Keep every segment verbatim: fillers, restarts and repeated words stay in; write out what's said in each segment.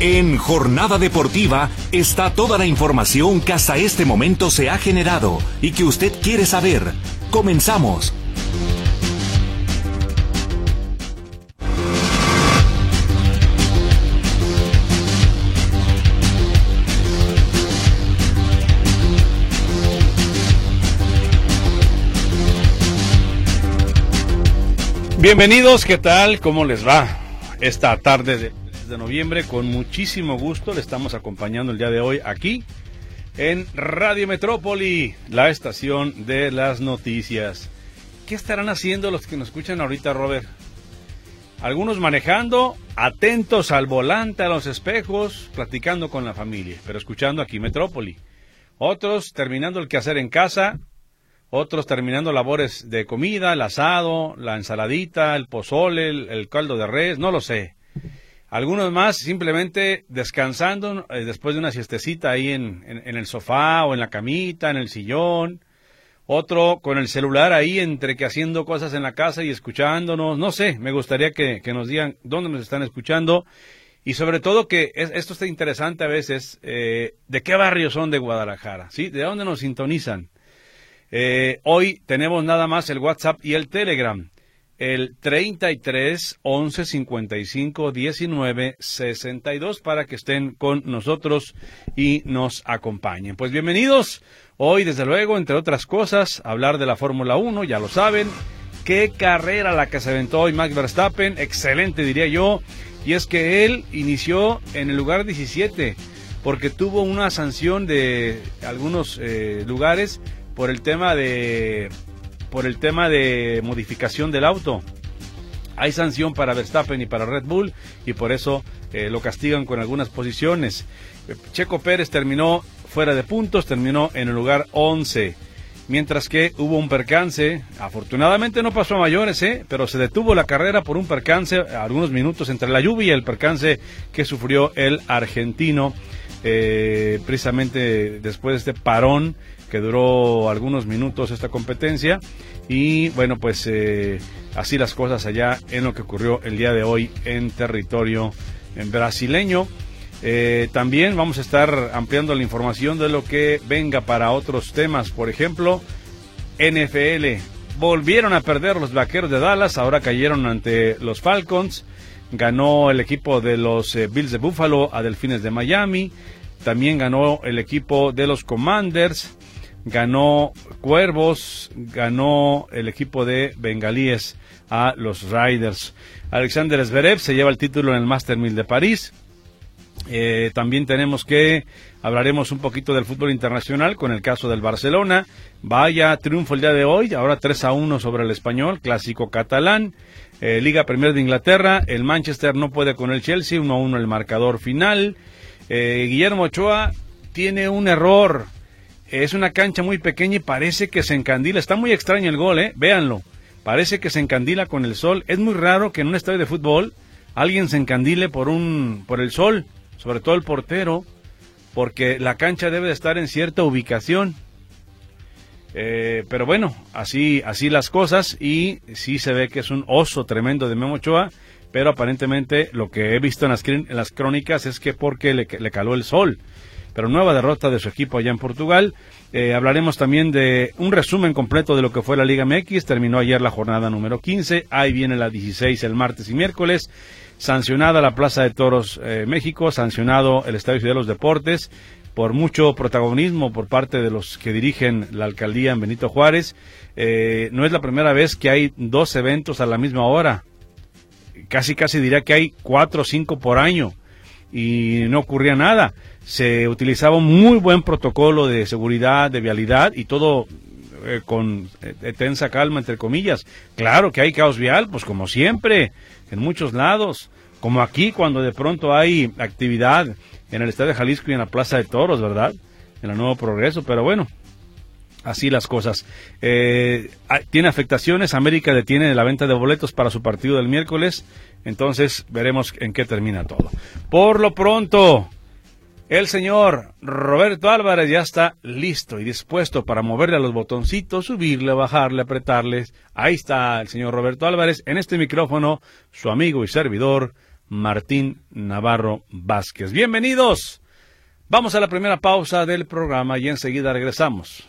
En Jornada Deportiva está toda la información que hasta este momento se ha generado y que usted quiere saber. Comenzamos. Bienvenidos, ¿qué tal? ¿Cómo les va? Esta tarde de, de noviembre, con muchísimo gusto le estamos acompañando el día de hoy aquí en Radio Metrópoli, la estación de las noticias. ¿Qué estarán haciendo los que nos escuchan ahorita, Robert? Algunos manejando, atentos al volante, a los espejos, platicando con la familia, pero escuchando aquí Metrópoli. Otros terminando el quehacer en casa, otros terminando labores de comida, el asado, la ensaladita, el pozole, el, el caldo de res, no lo sé. Algunos más simplemente descansando eh, después de una siestecita ahí en, en, en el sofá o en la camita, en el sillón. Otro con el celular ahí entre que haciendo cosas en la casa y escuchándonos. No sé, me gustaría que, que nos digan dónde nos están escuchando. Y sobre todo que es, esto está interesante a veces, eh, de qué barrio son de Guadalajara, ¿sí? ¿De dónde nos sintonizan? Eh, hoy tenemos nada más el WhatsApp y el Telegram, el treinta y tres, once, cincuenta y cinco, diecinueve, sesenta y dos, para que estén con nosotros y nos acompañen. Pues bienvenidos, hoy desde luego, entre otras cosas, hablar de la Fórmula uno, ya lo saben, qué carrera la que se aventó hoy Max Verstappen, excelente diría yo, y es que él inició en el lugar diecisiete, porque tuvo una sanción de algunos eh, lugares, por el tema de por el tema de modificación del auto. Hay sanción para Verstappen y para Red Bull y por eso eh, lo castigan con algunas posiciones. Checo Pérez terminó fuera de puntos, terminó en el lugar once, mientras que hubo un percance. Afortunadamente no pasó a mayores, ¿eh? Pero se detuvo la carrera por un percance algunos minutos entre la lluvia y el percance que sufrió el argentino, eh, precisamente después de este parón que duró algunos minutos esta competencia. Y bueno, pues eh, así las cosas allá en lo que ocurrió el día de hoy en territorio en brasileño. Eh, también vamos a estar ampliando la información de lo que venga para otros temas. Por ejemplo, N F L. Volvieron a perder los Vaqueros de Dallas, ahora cayeron ante los Falcons. Ganó el equipo de los eh, Bills de Buffalo a Delfines de Miami. También ganó el equipo de los Commanders. Ganó Cuervos, ganó el equipo de Bengalíes a los Raiders. Alexander Zverev se lleva el título en el Master mil de París. Eh, también tenemos que, hablaremos un poquito del fútbol internacional con el caso del Barcelona. Vaya triunfo el día de hoy, ahora tres a uno sobre el Español, clásico catalán. Eh, Liga Premier de Inglaterra, el Manchester no puede con el Chelsea, uno a uno el marcador final. Eh, Guillermo Ochoa tiene un error. Es una cancha muy pequeña y parece que se encandila. Está muy extraño el gol, ¿eh? Véanlo. Parece que se encandila con el sol. Es muy raro que en un estadio de fútbol alguien se encandile por un por el sol, sobre todo el portero, porque la cancha debe de estar en cierta ubicación. Eh, pero bueno, así así las cosas, y sí se ve que es un oso tremendo de Memo Ochoa, pero aparentemente lo que he visto en las, en las crónicas es que porque le, le caló el sol. Pero nueva derrota de su equipo allá en Portugal. Eh, hablaremos también de un resumen completo de lo que fue la Liga M X. Terminó ayer la jornada número quince, ahí viene la dieciséis el martes y miércoles. Sancionada la Plaza de Toros eh, México, sancionado el Estadio Ciudad de los Deportes por mucho protagonismo por parte de los que dirigen la alcaldía en Benito Juárez. Eh, no es la primera vez que hay dos eventos a la misma hora. Casi casi diría que hay cuatro o cinco por año y no ocurría nada. Se utilizaba un muy buen protocolo de seguridad, de vialidad y todo eh, con eh, tensa calma, entre comillas. Claro que hay caos vial, pues como siempre, en muchos lados, como aquí cuando de pronto hay actividad en el Estadio de Jalisco y en la Plaza de Toros, ¿verdad? En el Nuevo Progreso, pero bueno, así las cosas. Eh, tiene afectaciones, América detiene la venta de boletos para su partido del miércoles, entonces veremos en qué termina todo. Por lo pronto, el señor Roberto Álvarez ya está listo y dispuesto para moverle a los botoncitos, subirle, bajarle, apretarles. Ahí está el señor Roberto Álvarez, en este micrófono, su amigo y servidor, Martín Navarro Vázquez. Bienvenidos. Vamos a la primera pausa del programa y enseguida regresamos.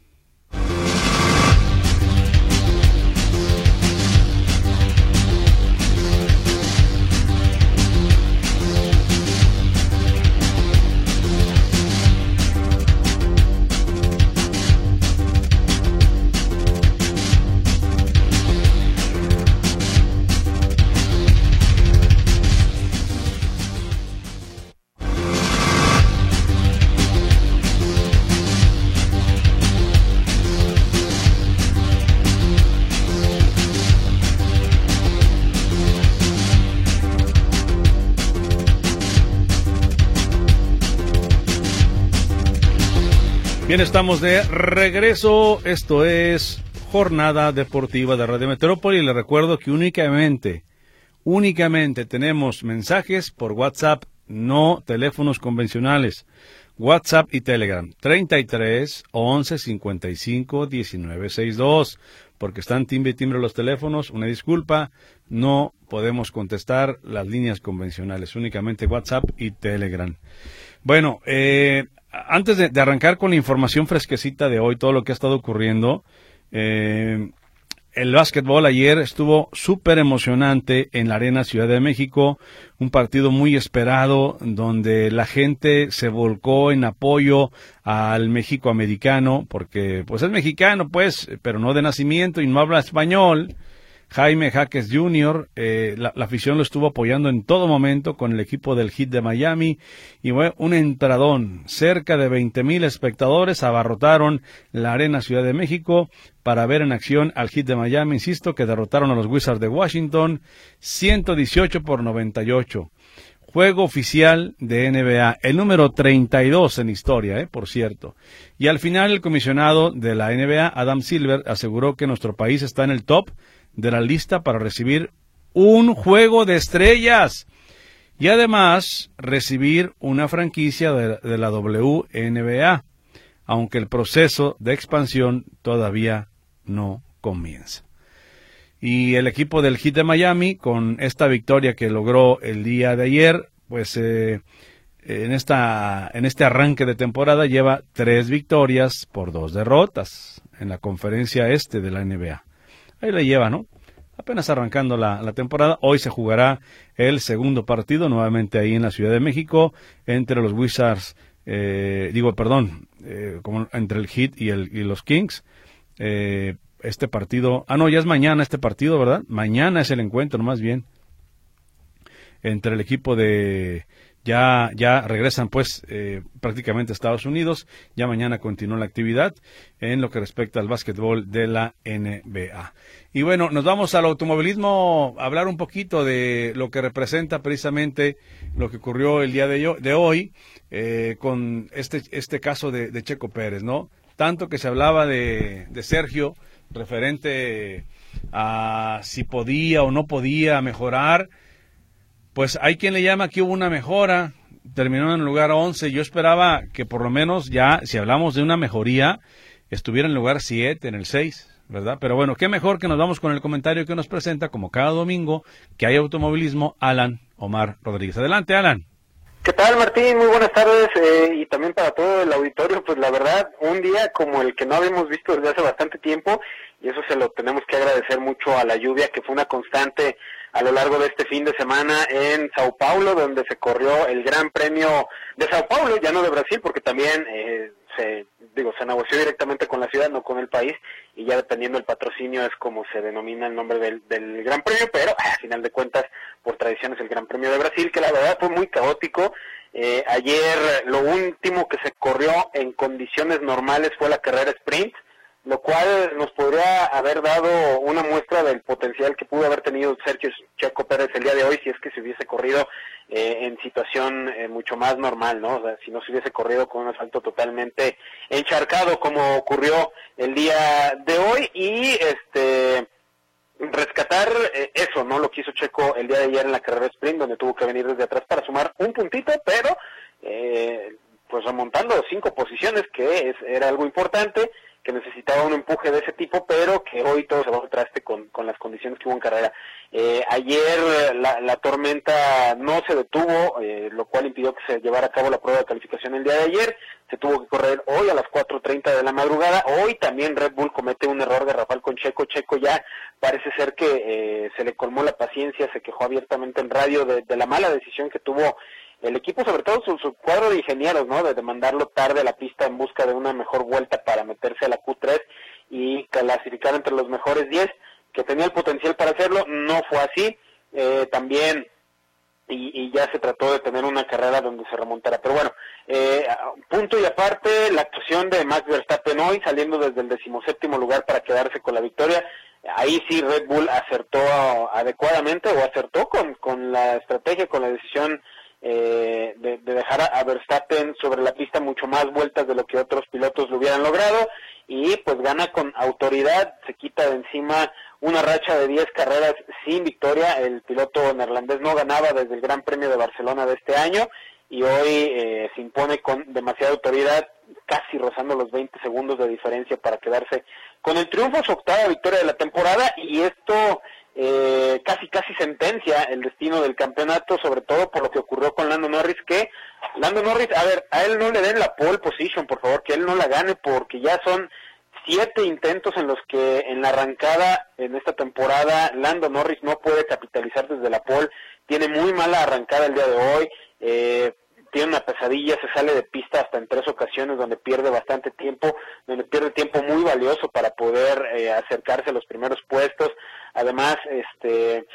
Bien, estamos de regreso. Esto es Jornada Deportiva de Radio Metrópoli. Les recuerdo que únicamente, únicamente tenemos mensajes por WhatsApp, no teléfonos convencionales. WhatsApp y Telegram, treinta y tres, once, cincuenta y cinco, diecinueve, sesenta y dos. Porque están timbre y timbre los teléfonos. Una disculpa, no podemos contestar las líneas convencionales, únicamente WhatsApp y Telegram. Bueno, eh... Antes de, de arrancar con la información fresquecita de hoy, todo lo que ha estado ocurriendo, eh, el básquetbol ayer estuvo súper emocionante en la Arena Ciudad de México, un partido muy esperado donde la gente se volcó en apoyo al México americano, porque pues es mexicano pues, pero no de nacimiento y no habla español. Jaime Jaques junior, eh, la, la afición lo estuvo apoyando en todo momento con el equipo del Heat de Miami y fue un entradón. Cerca de veinte mil espectadores abarrotaron la Arena Ciudad de México para ver en acción al Heat de Miami, insisto, que derrotaron a los Wizards de Washington ciento dieciocho por noventa y ocho. Juego oficial de N B A, el número treinta y dos en historia, eh, por cierto. Y al final el comisionado de la N B A, Adam Silver, aseguró que nuestro país está en el top de la lista para recibir un juego de estrellas y además recibir una franquicia de, de la W N B A, aunque el proceso de expansión todavía no comienza. Y el equipo del Heat de Miami, con esta victoria que logró el día de ayer, pues eh, en esta en este arranque de temporada lleva tres victorias por dos derrotas en la conferencia este de la N B A. Ahí le lleva, ¿no? Apenas arrancando la, la temporada. Hoy se jugará el segundo partido, nuevamente ahí en la Ciudad de México, entre los Wizards, eh, digo, perdón, eh, como entre el Heat y, el, y los Kings. Eh, este partido, ah, no, ya es mañana este partido, ¿verdad? Mañana es el encuentro, más bien, entre el equipo de... Ya, ya regresan pues eh, prácticamente a Estados Unidos, ya mañana continúa la actividad en lo que respecta al básquetbol de la N B A. Y bueno, nos vamos al automovilismo a hablar un poquito de lo que representa precisamente lo que ocurrió el día de, yo, de hoy eh, con este, este caso de, de Checo Pérez, ¿no? Tanto que se hablaba de, de Sergio referente a si podía o no podía mejorar. Pues hay quien le llama que hubo una mejora, terminó en el lugar once. Yo esperaba que por lo menos ya, si hablamos de una mejoría, estuviera en el lugar siete, en el seis, ¿verdad? Pero bueno, qué mejor que nos vamos con el comentario que nos presenta, como cada domingo, que hay automovilismo, Alan Omar Rodríguez. Adelante, Alan. ¿Qué tal, Martín? Muy buenas tardes, eh, y también para todo el auditorio. Pues la verdad, un día como el que no habíamos visto desde hace bastante tiempo, y eso se lo tenemos que agradecer mucho a la lluvia, que fue una constante a lo largo de este fin de semana en Sao Paulo, donde se corrió el Gran Premio de Sao Paulo, ya no de Brasil, porque también eh, se digo se negoció directamente con la ciudad, no con el país, y ya dependiendo del patrocinio es como se denomina el nombre del, del Gran Premio, pero a final de cuentas, por tradición es el Gran Premio de Brasil, que la verdad fue muy caótico. Eh, ayer lo último que se corrió en condiciones normales fue la carrera sprint, lo cual nos podría haber dado una muestra del potencial que pudo haber tenido Sergio Checo Pérez el día de hoy si es que se hubiese corrido eh, en situación eh, mucho más normal, ¿no? O sea, si no se hubiese corrido con un asfalto totalmente encharcado como ocurrió el día de hoy, y este rescatar eh, eso, ¿no? Lo que hizo Checo el día de ayer en la carrera sprint, donde tuvo que venir desde atrás para sumar un puntito, pero eh, pues remontando cinco posiciones, que es, era algo importante, que necesitaba un empuje de ese tipo, pero que hoy todo se va al traste con, con las condiciones que hubo en carrera. Eh, ayer la, la tormenta no se detuvo, eh, lo cual impidió que se llevara a cabo la prueba de calificación el día de ayer. Se tuvo que correr hoy a las cuatro treinta de la madrugada. Hoy también Red Bull comete un error garrafal con Checo. Checo ya parece ser que eh, se le colmó la paciencia, se quejó abiertamente en radio de, de la mala decisión que tuvo el equipo, sobre todo su, su cuadro de ingenieros, ¿no? De, de mandarlo tarde a la pista en busca de una mejor vuelta para meterse a la Q tres y clasificar entre los mejores diez, que tenía el potencial para hacerlo. No fue así. Eh, también y, y ya se trató de tener una carrera donde se remontara. Pero bueno, eh, punto y aparte, la actuación de Max Verstappen hoy, saliendo desde el decimoséptimo lugar para quedarse con la victoria. Ahí sí Red Bull acertó adecuadamente, o acertó con, con la estrategia, con la decisión eh, de, de dejar a Verstappen sobre la pista mucho más vueltas de lo que otros pilotos lo hubieran logrado, y pues gana con autoridad, se quita de encima una racha de diez carreras sin victoria. El piloto neerlandés no ganaba desde el Gran Premio de Barcelona de este año, y hoy eh, se impone con demasiada autoridad, casi rozando los veinte segundos de diferencia para quedarse con el triunfo, su octava victoria de la temporada, y esto eh, casi casi sentencia el destino del campeonato, sobre todo por lo que ocurrió con Lando Norris, que Lando Norris, a ver, a él no le den la pole position, por favor, que él no la gane, porque ya son siete intentos en los que en la arrancada en esta temporada Lando Norris no puede capitalizar desde la pole, tiene muy mala arrancada el día de hoy, eh, tiene una pesadilla, se sale de pista hasta en tres ocasiones donde pierde bastante tiempo, donde pierde tiempo muy valioso para poder eh, acercarse a los primeros puestos. Además, este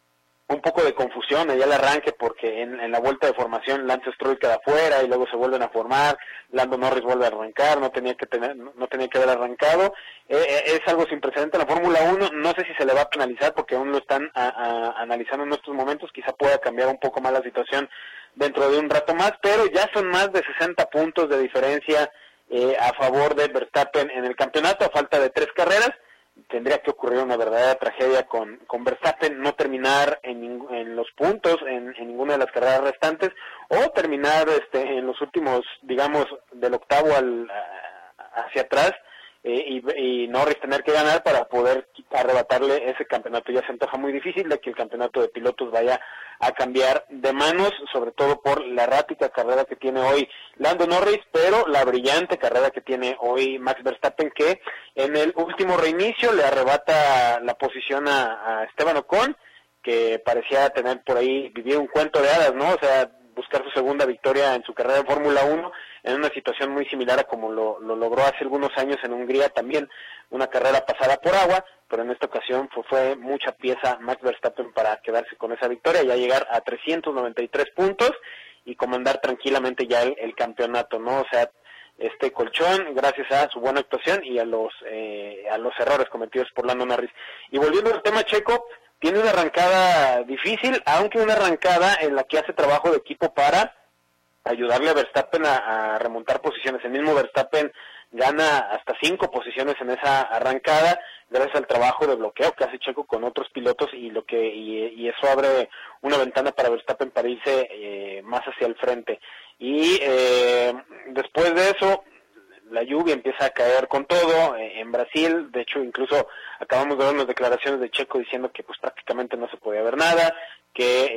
un poco de confusión allá al arranque, porque en, en la vuelta de formación Lance Stroll queda afuera y luego se vuelven a formar, Lando Norris vuelve a arrancar, no tenía que tener, no tenía que haber arrancado. Eh, es algo sin precedente en la Fórmula uno, no sé si se le va a penalizar porque aún lo están a, a, analizando en estos momentos, quizá pueda cambiar un poco más la situación dentro de un rato más, pero ya son más de sesenta puntos de diferencia eh, a favor de Verstappen en el campeonato, a falta de tres carreras. Tendría que ocurrir una verdadera tragedia con, con Verstappen, no terminar en, en los puntos en, en ninguna de las carreras restantes, o terminar este en los últimos, digamos, del octavo al hacia atrás, eh, y, y Norris tener que ganar para poder arrebatarle ese campeonato. Ya se antoja muy difícil de que el campeonato de pilotos vaya a cambiar de manos, sobre todo por la errática carrera que tiene hoy Lando Norris, pero la brillante carrera que tiene hoy Max Verstappen, que en el último reinicio le arrebata la posición a, a Esteban Ocon, que parecía tener por ahí, vivir un cuento de hadas, ¿no? O sea, buscar su segunda victoria en su carrera en Fórmula uno, en una situación muy similar a como lo, lo logró hace algunos años en Hungría, también una carrera pasada por agua, pero en esta ocasión fue, fue mucha pieza Max Verstappen para quedarse con esa victoria, ya llegar a trescientos noventa y tres puntos y comandar tranquilamente ya el, el campeonato, ¿no? O sea, este colchón gracias a su buena actuación y a los eh, a los errores cometidos por Lando Norris. Y volviendo al tema Checo, tiene una arrancada difícil, aunque una arrancada en la que hace trabajo de equipo para ayudarle a Verstappen a, a remontar posiciones. El mismo Verstappen gana hasta cinco posiciones en esa arrancada gracias al trabajo de bloqueo que hace Checo con otros pilotos, y lo que y, y eso abre una ventana para Verstappen para irse eh, más hacia el frente. Y eh, después de eso la lluvia empieza a caer con todo eh, en Brasil. De hecho, incluso acabamos de ver unas declaraciones de Checo diciendo que pues prácticamente no se podía ver nada, que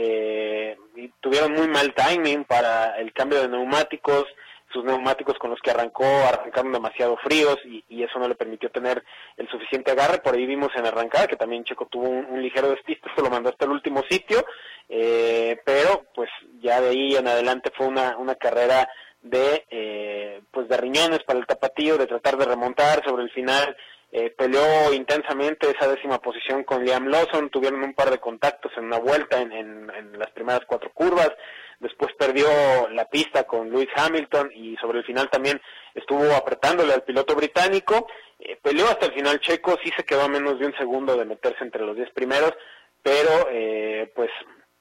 eh, tuvieron muy mal timing para el cambio de neumáticos. Sus neumáticos con los que arrancó arrancaron demasiado fríos y, y eso no le permitió tener el suficiente agarre. Por ahí vimos en arrancada que también Checo tuvo un, un ligero despiste, se lo mandó hasta el último sitio, eh, pero pues ya de ahí en adelante fue una, una carrera de eh, pues de riñones para el tapatío, de tratar de remontar. Sobre el final eh, peleó intensamente esa décima posición con Liam Lawson, tuvieron un par de contactos en una vuelta en, en, en las primeras cuatro curvas. Después perdió la pista con Lewis Hamilton y sobre el final también estuvo apretándole al piloto británico. Eh, peleó hasta el final Checo, sí se quedó a menos de un segundo de meterse entre los diez primeros, pero eh, pues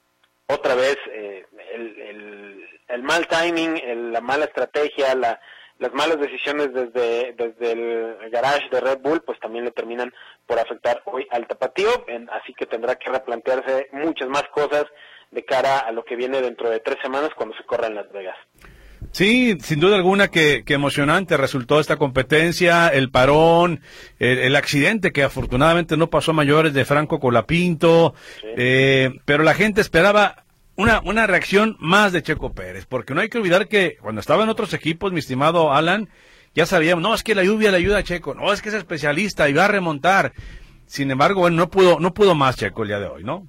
otra vez eh, el, el, el mal timing, el, la mala estrategia, la, las malas decisiones desde, desde el garage de Red Bull, pues también le terminan por afectar hoy al tapatío, en, así que tendrá que replantearse muchas más cosas de cara a lo que viene dentro de tres semanas cuando se corra en Las Vegas. Sí, sin duda alguna que, que emocionante resultó esta competencia, el parón, el, el accidente que afortunadamente no pasó a mayores de Franco Colapinto, sí. eh, pero la gente esperaba una, una reacción más de Checo Pérez, porque no hay que olvidar que cuando estaba en otros equipos, mi estimado Alan, ya sabíamos, no, es que la lluvia le ayuda a Checo, no, es que es especialista y va a remontar. Sin embargo, bueno, no pudo, no pudo más Checo el día de hoy, ¿no?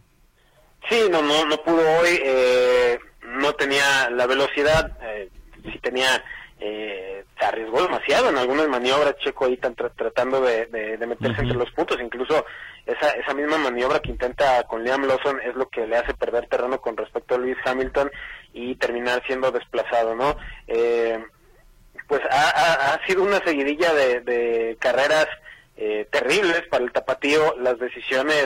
Sí, no, no, no pudo hoy, eh, no tenía la velocidad, eh, sí tenía, eh, se arriesgó demasiado en algunas maniobras, Checo ahí tan tra tratando de, de, de meterse uh-huh. entre los puntos, incluso esa esa misma maniobra que intenta con Liam Lawson es lo que le hace perder terreno con respecto a Lewis Hamilton y terminar siendo desplazado, ¿no? Eh, pues ha, ha, ha sido una seguidilla de, de carreras eh, terribles para el tapatío, las decisiones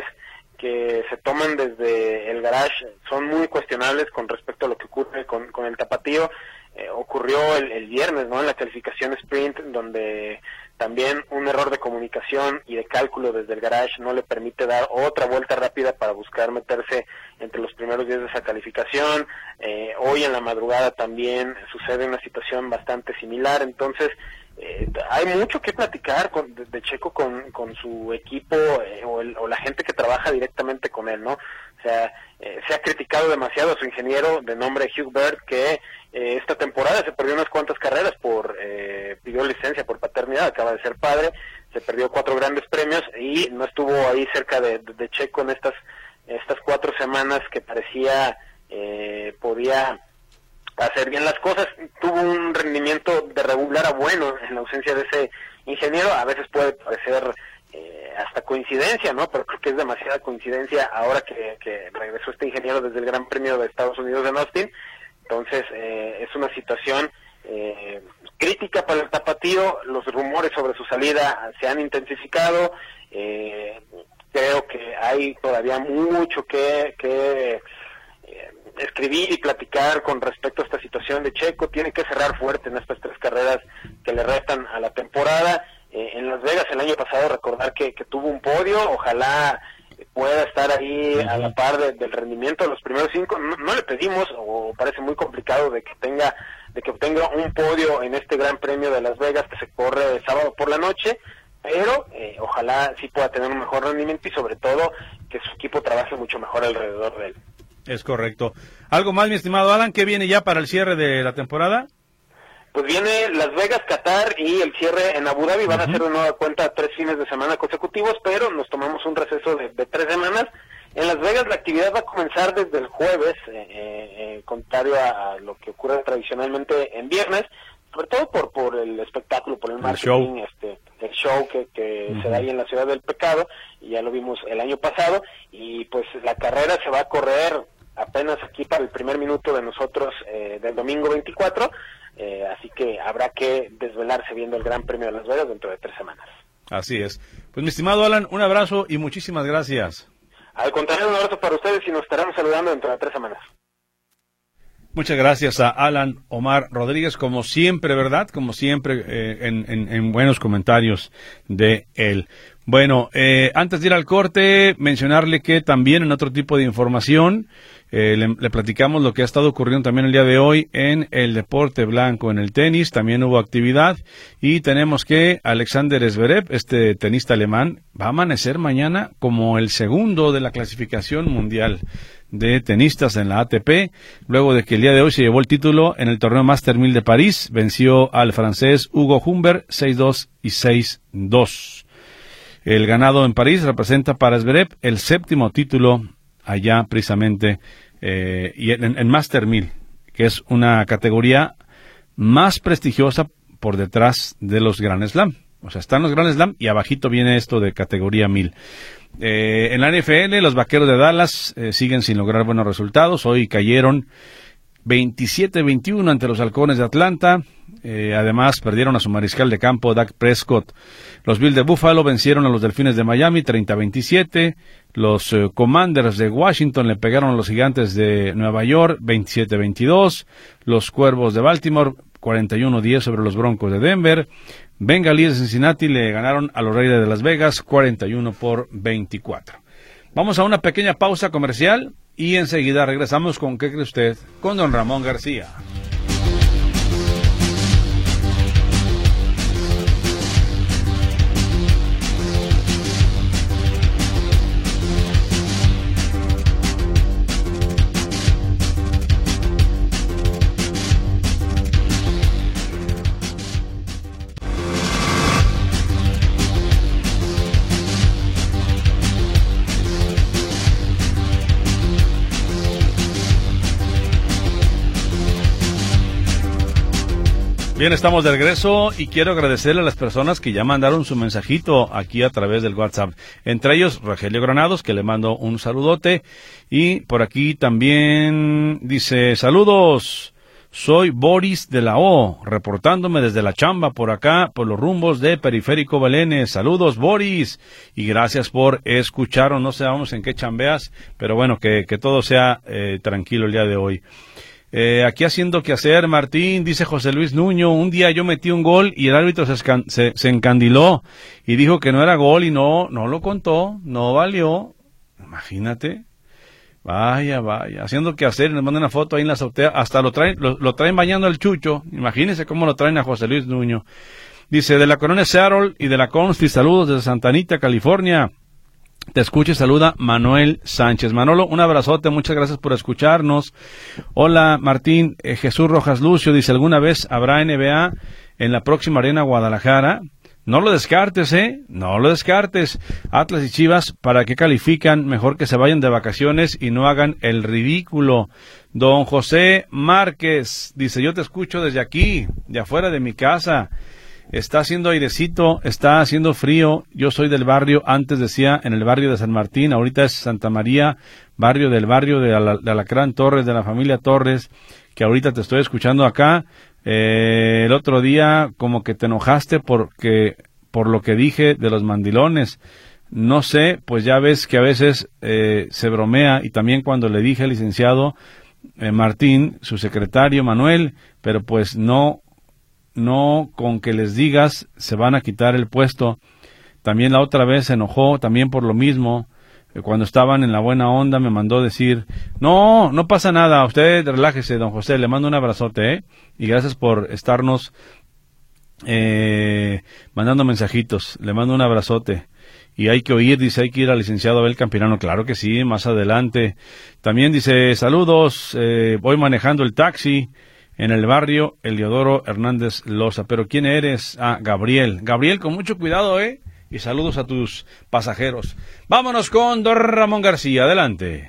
que se toman desde el garage son muy cuestionables con respecto a lo que ocurre con, con el tapatío. Eh, ocurrió el, el viernes, ¿no? En la calificación sprint, donde también un error de comunicación y de cálculo desde el garage no le permite dar otra vuelta rápida para buscar meterse entre los primeros diez de esa calificación. Eh, hoy en la madrugada también sucede una situación bastante similar, entonces eh, hay mucho que platicar con, de, de Checo con, con su equipo eh, o, el, o la gente que trabaja directamente con él, ¿no? O sea, eh, se ha criticado demasiado a su ingeniero de nombre Hugh Bird, que eh, esta temporada se perdió unas cuantas carreras por, eh, pidió licencia por paternidad, acaba de ser padre, se perdió cuatro grandes premios y no estuvo ahí cerca de, de, de Checo en estas, estas cuatro semanas que parecía eh, podía hacer bien las cosas. Tuvo un rendimiento de regular a bueno en la ausencia de ese ingeniero, a veces puede parecer eh, hasta coincidencia, ¿no? Pero creo que es demasiada coincidencia ahora que, que regresó este ingeniero desde el Gran Premio de Estados Unidos en Austin. Entonces eh, es una situación eh, crítica para el tapatío, los rumores sobre su salida se han intensificado, eh, creo que hay todavía mucho que, que eh, escribir y platicar con respecto a esta situación de Checo. Tiene que cerrar fuerte en estas tres carreras que le restan a la temporada. Eh, en Las Vegas el año pasado recordar que, que tuvo un podio, ojalá pueda estar ahí uh-huh. a la par de, del rendimiento de los primeros cinco. No, no le pedimos, o parece muy complicado de que tenga de que obtenga un podio en este Gran Premio de Las Vegas que se corre el sábado por la noche, pero eh, ojalá sí pueda tener un mejor rendimiento y sobre todo que su equipo trabaje mucho mejor alrededor de él. Es correcto. ¿Algo más, mi estimado Alan, que viene ya para el cierre de la temporada? Pues viene Las Vegas, Qatar y el cierre en Abu Dhabi. Van uh-huh. a hacer de nueva cuenta tres fines de semana consecutivos, pero nos tomamos un receso de, de tres semanas. En Las Vegas la actividad va a comenzar desde el jueves, eh, eh, contrario a, a lo que ocurre tradicionalmente en viernes, sobre todo por por el espectáculo, por el marketing, el show, este, el show que, que uh-huh. se da ahí en la Ciudad del Pecado, y ya lo vimos el año pasado, y pues la carrera se va a correr apenas aquí para el primer minuto de nosotros eh, del domingo veinticuatro, eh, así que habrá que desvelarse viendo el Gran Premio de Las Vegas dentro de tres semanas. Así es. Pues mi estimado Alan, un abrazo y muchísimas gracias. Al contrario, un abrazo para ustedes y nos estaremos saludando dentro de tres semanas. Muchas gracias a Alan Omar Rodríguez, como siempre, ¿verdad? Como siempre, eh, en, en, en buenos comentarios de él. Bueno, eh, antes de ir al corte, mencionarle que también en otro tipo de información, eh, le, le platicamos lo que ha estado ocurriendo también el día de hoy en el deporte blanco, en el tenis, también hubo actividad, y tenemos que Alexander Zverev, este tenista alemán, va a amanecer mañana como el segundo de la clasificación mundial de tenistas en la A T P, luego de que el día de hoy se llevó el título en el torneo Master mil de París, venció al francés Hugo Humbert seis dos y seis dos. El ganado en París representa para Zverev el séptimo título allá precisamente eh, y en, en Master mil, que es una categoría más prestigiosa por detrás de los Grand Slam. O sea, están los Grand Slam y abajito viene esto de categoría mil. Eh, en la N F L, los Vaqueros de Dallas eh, siguen sin lograr buenos resultados. Hoy cayeron veintisiete veintiuno ante los Halcones de Atlanta. Eh, además, perdieron a su mariscal de campo, Dak Prescott. Los Bills de Buffalo vencieron a los Delfines de Miami, treinta a veintisiete. Los eh, Commanders de Washington le pegaron a los Gigantes de Nueva York, veintisiete veintidós. Los Cuervos de Baltimore, cuarenta y uno diez sobre los Broncos de Denver. Bengalíes de Cincinnati le ganaron a los Raiders de Las Vegas, cuarenta y uno por veinticuatro. Vamos a una pequeña pausa comercial y enseguida regresamos con ¿qué cree usted? Con don Ramón García. Bien, estamos de regreso y quiero agradecerle a las personas que ya mandaron su mensajito aquí a través del WhatsApp. Entre ellos, Rogelio Granados, que le mando un saludote. Y por aquí también dice, saludos, soy Boris de la O, reportándome desde la chamba por acá, por los rumbos de Periférico Belénes. Saludos, Boris, y gracias por escucharnos. No sabemos en qué chambeas, pero bueno, que, que todo sea eh, tranquilo el día de hoy. Eh, aquí haciendo que hacer, Martín, dice José Luis Nuño, un día yo metí un gol y el árbitro se, escan- se, se encandiló y dijo que no era gol y no, no lo contó, no valió. Imagínate. Vaya, vaya, haciendo que hacer, nos mandan una foto ahí en la azotea, hasta lo traen, lo, lo traen bañando el chucho. Imagínense cómo lo traen a José Luis Nuño. Dice, de la colonia Seattle y de la Consti, saludos desde Santa Anita, California. Te escucha y saluda Manuel Sánchez. Manolo, un abrazote, muchas gracias por escucharnos. Hola, Martín. eh, Jesús Rojas Lucio dice, ¿alguna vez habrá N B A en la próxima Arena Guadalajara? No lo descartes, ¿eh? No lo descartes. Atlas y Chivas, ¿para qué califican? Mejor que se vayan de vacaciones y no hagan el ridículo. Don José Márquez dice, yo te escucho desde aquí, de afuera de mi casa. Está haciendo airecito, está haciendo frío. Yo soy del barrio, antes decía en el barrio de San Martín, ahorita es Santa María, barrio del barrio de, Ala, de Alacrán Torres, de la familia Torres, que ahorita te estoy escuchando acá. Eh, el otro día como que te enojaste porque por lo que dije de los mandilones. No sé, pues ya ves que a veces eh, se bromea, y también cuando le dije al licenciado eh, Martín, su secretario Manuel, pero pues no... no con que les digas se van a quitar el puesto. También la otra vez se enojó, también por lo mismo, cuando estaban en la buena onda me mandó decir, no, no pasa nada, usted relájese, don José, le mando un abrazote, ¿eh? Y gracias por estarnos eh, mandando mensajitos, le mando un abrazote. Y hay que oír, dice, hay que ir al licenciado Abel Campirano. Claro que sí, más adelante. También dice, saludos, eh, voy manejando el taxi en el barrio Eliodoro Hernández Loza. ¿Pero quién eres? Ah, Gabriel. Gabriel, con mucho cuidado, ¿eh? Y saludos a tus pasajeros. Vámonos con don Ramón García. Adelante.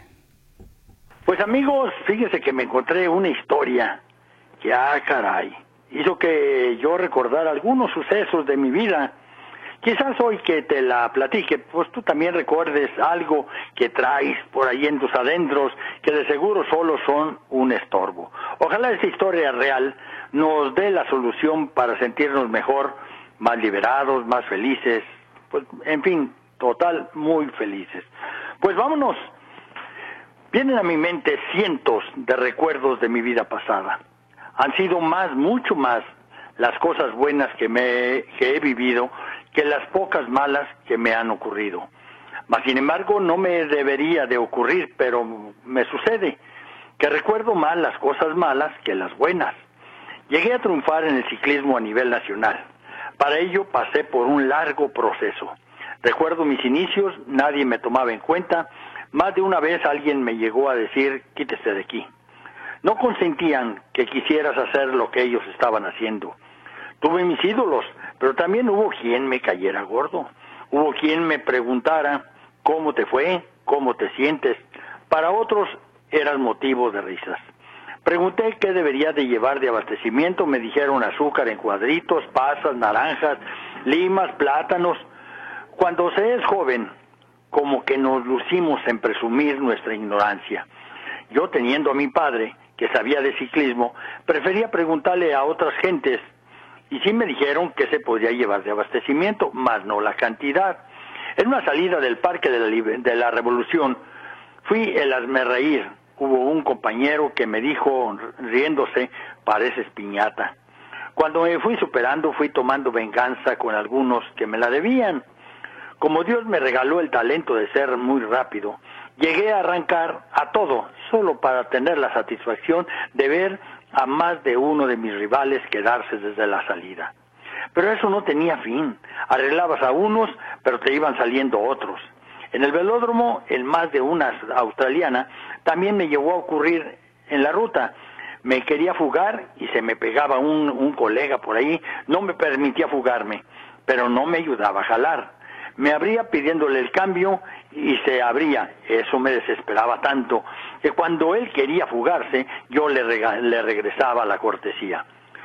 Pues amigos, fíjense que me encontré una historia que, ah, caray, hizo que yo recordara algunos sucesos de mi vida. Quizás hoy que te la platique, pues tú también recuerdes algo que traes por ahí en tus adentros, que de seguro solo son un estorbo. Ojalá esa historia real nos dé la solución para sentirnos mejor, más liberados, más felices, pues en fin, total, muy felices. Pues vámonos. Vienen a mi mente cientos de recuerdos de mi vida pasada. Han sido más, mucho más, las cosas buenas que, me, que he vivido que las pocas malas que me han ocurrido. Mas, sin embargo, no me debería de ocurrir, pero me sucede que recuerdo más las cosas malas que las buenas. Llegué a triunfar en el ciclismo a nivel nacional. Para ello pasé por un largo proceso. Recuerdo mis inicios, nadie me tomaba en cuenta. Más de una vez alguien me llegó a decir, quítese de aquí. No consentían que quisieras hacer lo que ellos estaban haciendo. Tuve mis ídolos, pero también hubo quien me cayera gordo. Hubo quien me preguntara, ¿cómo te fue? ¿Cómo te sientes? Para otros eran motivo de risas. Pregunté qué debería de llevar de abastecimiento, me dijeron azúcar en cuadritos, pasas, naranjas, limas, plátanos. Cuando se es joven, como que nos lucimos en presumir nuestra ignorancia. Yo, teniendo a mi padre, que sabía de ciclismo, prefería preguntarle a otras gentes, y sí me dijeron que se podía llevar de abastecimiento, mas no la cantidad. En una salida del Parque de la, de la Revolución, fui el hazmerreír. Hubo un compañero que me dijo, riéndose, pareces piñata. Cuando me fui superando, fui tomando venganza con algunos que me la debían. Como Dios me regaló el talento de ser muy rápido, llegué a arrancar a todo, solo para tener la satisfacción de ver a más de uno de mis rivales quedarse desde la salida. Pero eso no tenía fin. Arreglabas a unos, pero te iban saliendo otros. En el velódromo, en más de una australiana, también me llegó a ocurrir en la ruta. Me quería fugar y se me pegaba un, un colega por ahí, no me permitía fugarme, pero no me ayudaba a jalar. Me abría pidiéndole el cambio y se abría. Eso me desesperaba tanto que cuando él quería fugarse, yo le, rega- le regresaba la cortesía.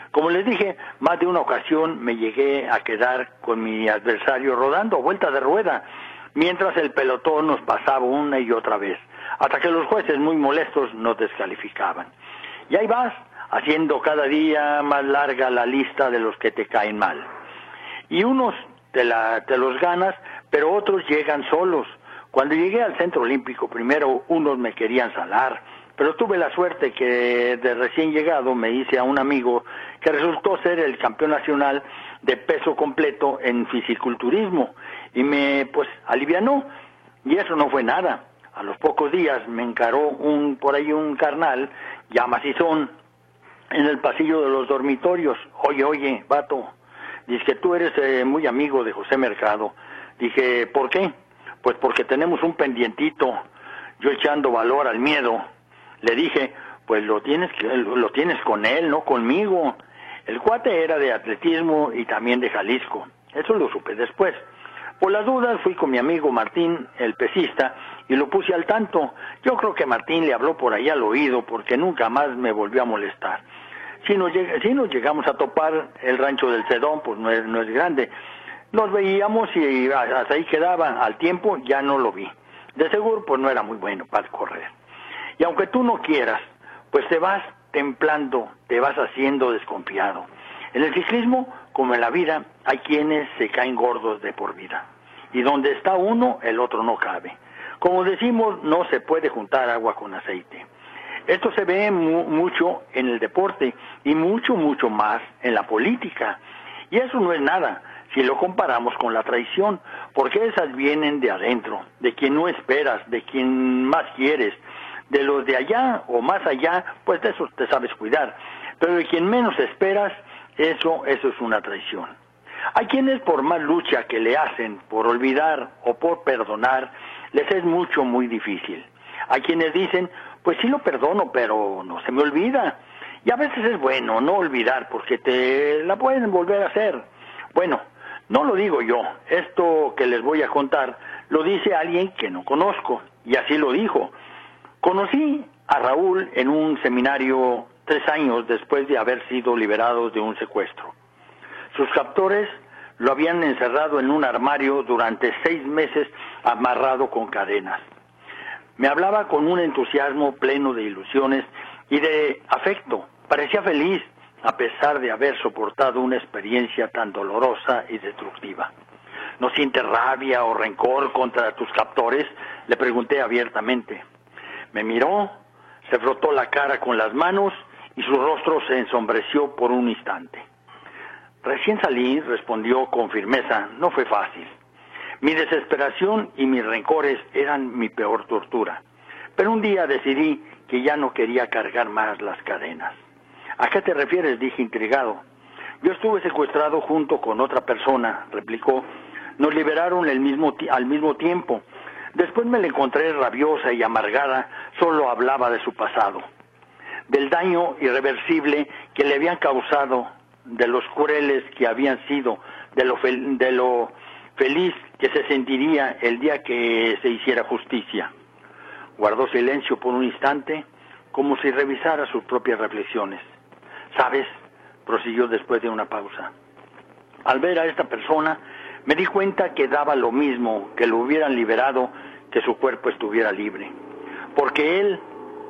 Como les dije, más de una ocasión me llegué a quedar con mi adversario rodando a vuelta de rueda, mientras el pelotón nos pasaba una y otra vez, hasta que los jueces muy molestos nos descalificaban. Y ahí vas, haciendo cada día más larga la lista de los que te caen mal. Y unos te, la, te los ganas, pero otros llegan solos. Cuando llegué al Centro Olímpico, primero unos me querían salar, pero tuve la suerte que de recién llegado me hice a un amigo que resultó ser el campeón nacional de peso completo en fisiculturismo, y me pues alivianó, y eso no fue nada. A los pocos días me encaró un por ahí un carnal, ya macizón, en el pasillo de los dormitorios. Oye, oye, vato, dice que tú eres eh, muy amigo de José Mercado. Dije, ¿por qué? Pues porque tenemos un pendientito. Yo echando valor al miedo, le dije, pues lo tienes, lo tienes con él, no conmigo. El cuate era de atletismo y también de Jalisco. Eso lo supe después. Por las dudas fui con mi amigo Martín, el pesista, y lo puse al tanto. Yo creo que Martín le habló por ahí al oído, porque nunca más me volvió a molestar. Si nos, lleg- si nos llegamos a topar, el rancho del Cedón, pues no es, no es grande. Nos veíamos y hasta ahí quedaba. Al tiempo ya no lo vi. De seguro, pues no era muy bueno para correr. Y aunque tú no quieras, pues te vas templando, te vas haciendo desconfiado. En el ciclismo, como en la vida, hay quienes se caen gordos de por vida. Y donde está uno, el otro no cabe. Como decimos, no se puede juntar agua con aceite. Esto se ve mu- mucho en el deporte y mucho, mucho más en la política. Y eso no es nada si lo comparamos con la traición, porque esas vienen de adentro, de quien no esperas, de quien más quieres. De los de allá o más allá, pues de eso te sabes cuidar. Pero de quien menos esperas, eso, eso es una traición. Hay quienes por más lucha que le hacen, por olvidar o por perdonar, les es mucho, muy difícil. Hay quienes dicen, pues sí lo perdono, pero no se me olvida. Y a veces es bueno no olvidar, porque te la pueden volver a hacer. Bueno, no lo digo yo, esto que les voy a contar lo dice alguien que no conozco, y así lo dijo. Conocí a Raúl en un seminario tres años después de haber sido liberado de un secuestro. Sus captores lo habían encerrado en un armario durante seis meses amarrado con cadenas. Me hablaba con un entusiasmo pleno de ilusiones y de afecto. Parecía feliz a pesar de haber soportado una experiencia tan dolorosa y destructiva. ¿No sientes rabia o rencor contra tus captores?, le pregunté abiertamente. Me miró, se frotó la cara con las manos y su rostro se ensombreció por un instante. Recién salí, respondió con firmeza, no fue fácil. Mi desesperación y mis rencores eran mi peor tortura. Pero un día decidí que ya no quería cargar más las cadenas. ¿A qué te refieres?, dije intrigado. Yo estuve secuestrado junto con otra persona, replicó. Nos liberaron el mismo ti- al mismo tiempo. Después me la encontré rabiosa y amargada, solo hablaba de su pasado, del daño irreversible que le habían causado, de los crueles que habían sido, de lo, fel- de lo feliz que se sentiría el día que se hiciera justicia. Guardó silencio por un instante, como si revisara sus propias reflexiones. ¿Sabes?, prosiguió después de una pausa. Al ver a esta persona, me di cuenta que daba lo mismo que lo hubieran liberado, que su cuerpo estuviera libre. Porque él,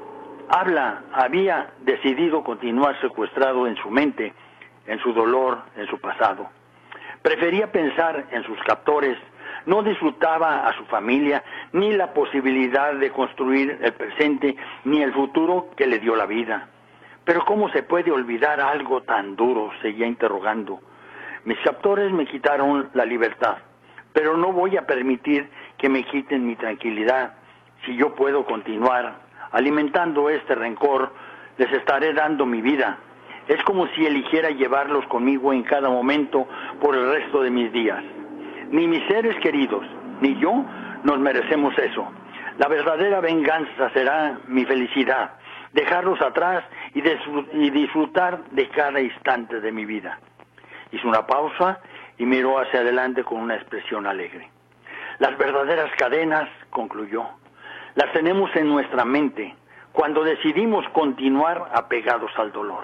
habla, había decidido continuar secuestrado en su mente, en su dolor, en su pasado. Prefería pensar en sus captores, no disfrutaba a su familia, ni la posibilidad de construir el presente, ni el futuro que le dio la vida. Pero ¿cómo se puede olvidar algo tan duro?, seguía interrogando. Mis captores me quitaron la libertad, pero no voy a permitir que me quiten mi tranquilidad. Si yo puedo continuar alimentando este rencor, les estaré dando mi vida. Es como si eligiera llevarlos conmigo en cada momento por el resto de mis días. Ni mis seres queridos, ni yo nos merecemos eso. La verdadera venganza será mi felicidad, dejarlos atrás y, y disfrutar de cada instante de mi vida. Hizo una pausa y miró hacia adelante con una expresión alegre. Las verdaderas cadenas, concluyó, las tenemos en nuestra mente cuando decidimos continuar apegados al dolor.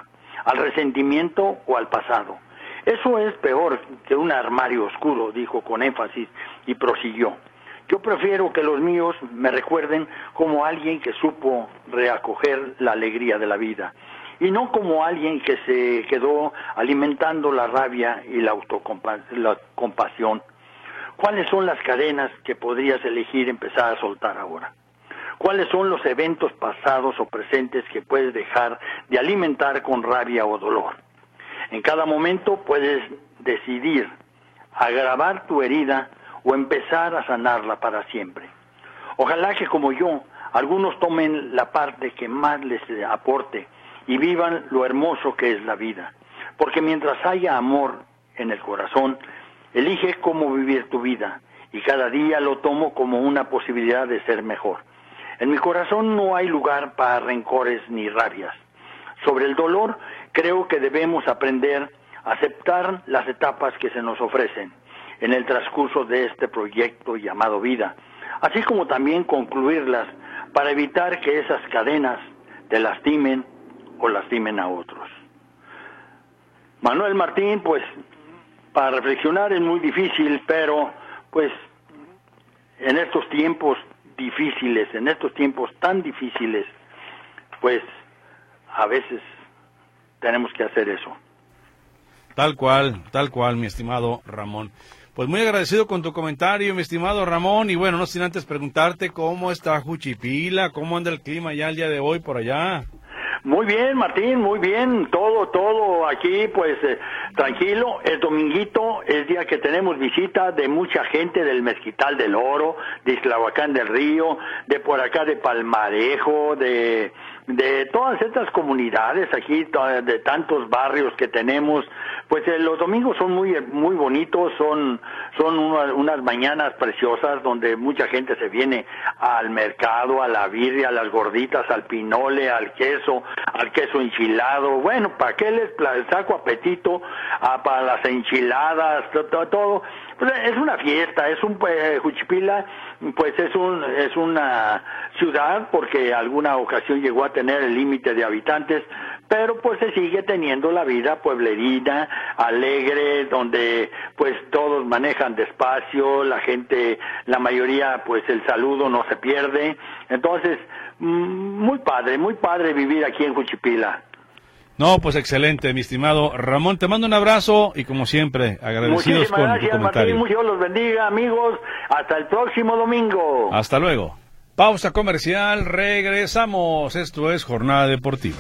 al resentimiento o al pasado. Eso es peor que un armario oscuro, dijo con énfasis y prosiguió. Yo prefiero que los míos me recuerden como alguien que supo reacoger la alegría de la vida, y no como alguien que se quedó alimentando la rabia y la autocompasión. ¿Cuáles son las cadenas que podrías elegir empezar a soltar ahora? ¿Cuáles son los eventos pasados o presentes que puedes dejar de alimentar con rabia o dolor? En cada momento puedes decidir agravar tu herida o empezar a sanarla para siempre. Ojalá que como yo, algunos tomen la parte que más les aporte y vivan lo hermoso que es la vida. Porque mientras haya amor en el corazón, elige cómo vivir tu vida y cada día lo tomo como una posibilidad de ser mejor. En mi corazón no hay lugar para rencores ni rabias. Sobre el dolor, creo que debemos aprender a aceptar las etapas que se nos ofrecen en el transcurso de este proyecto llamado vida, así como también concluirlas para evitar que esas cadenas te lastimen o lastimen a otros. Manuel Martín, pues, para reflexionar es muy difícil, pero, pues, en estos tiempos difíciles, en estos tiempos tan difíciles, pues, a veces tenemos que hacer eso. Tal cual, tal cual, mi estimado Ramón. Pues muy agradecido con tu comentario, mi estimado Ramón, y bueno, no sin antes preguntarte cómo está Juchipila, cómo anda el clima ya el día de hoy por allá. Muy bien, Martín, muy bien, todo, todo aquí, pues, eh, tranquilo. El dominguito es día que tenemos visita de mucha gente del Mezquital del Oro, de Islahuacán del Río, de por acá de Palmarejo, de, de todas estas comunidades aquí, de tantos barrios que tenemos. Pues eh, los domingos son muy muy bonitos, son son unas, unas mañanas preciosas donde mucha gente se viene al mercado, a la birria, a las gorditas, al pinole, al queso, al queso enchilado. Bueno, ¿para qué les saco apetito? Ah, para las enchiladas, todo, todo. Pues es una fiesta, es un pues, Juchipila, pues es un es una ciudad porque alguna ocasión llegó a tener el límite de habitantes, pero pues se sigue teniendo la vida pueblerina, alegre, donde pues todos manejan despacio, la gente, la mayoría, pues el saludo no se pierde. Entonces, muy padre, muy padre vivir aquí en Juchipila. No, pues excelente, mi estimado Ramón, te mando un abrazo y como siempre, agradecidos con gracias, tu comentario. Martín, Dios los bendiga, amigos, hasta el próximo domingo. Hasta luego. Pausa comercial, regresamos, esto es Jornada Deportiva.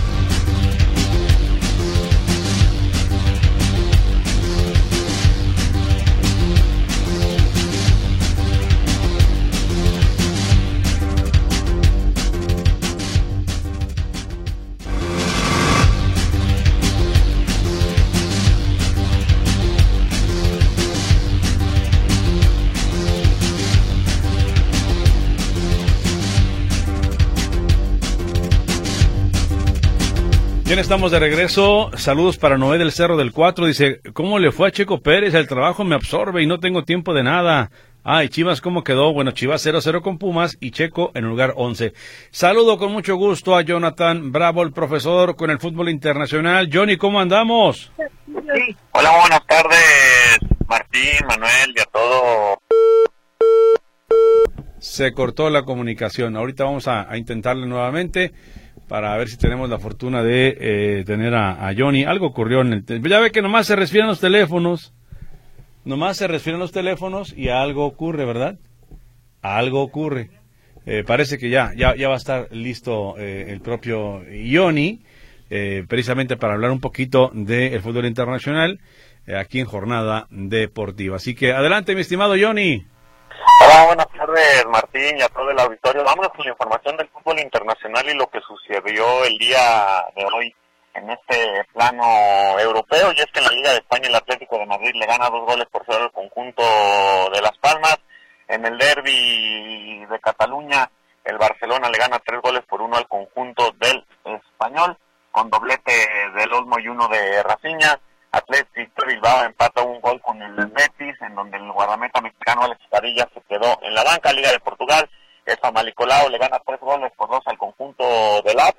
Bien, estamos de regreso. Saludos para Noé del Cerro del Cuatro. Dice, ¿cómo le fue a Checo Pérez? El trabajo me absorbe y no tengo tiempo de nada. Ay, Chivas, ¿cómo quedó? Bueno, Chivas cero cero con Pumas y Checo en el lugar once. Saludo con mucho gusto a Jonathan Bravo, el profesor con el fútbol internacional. Johnny, ¿cómo andamos? Sí. Hola, buenas tardes, Martín, Manuel y a todo. Se cortó la comunicación. Ahorita vamos a, a intentarle nuevamente para ver si tenemos la fortuna de eh, tener a, a Johnny. Algo ocurrió en el... Te- ya ve que nomás se respiran los teléfonos. Nomás se respiran los teléfonos y algo ocurre, ¿verdad? Algo ocurre. Eh, parece que ya, ya, ya va a estar listo eh, el propio Johnny, eh, precisamente para hablar un poquito del fútbol internacional eh, aquí en Jornada Deportiva. Así que adelante, mi estimado Johnny. Hola, buenas tardes, Martín y a todo el auditorio. Vamos con la información del fútbol internacional y lo que sucedió el día de hoy en este plano europeo, y es que en la Liga de España el Atlético de Madrid le gana dos goles por cero al conjunto de Las Palmas. En el derbi de Cataluña, el Barcelona le gana tres goles por uno al conjunto del Español, con doblete del Olmo y uno de Rafinha. Atlético de Bilbao empata un gol con el Betis, en donde el guardameta mexicano Alex Padilla se quedó en la banca. Liga de Portugal, el Famalicão le gana tres goles por dos al conjunto del A P.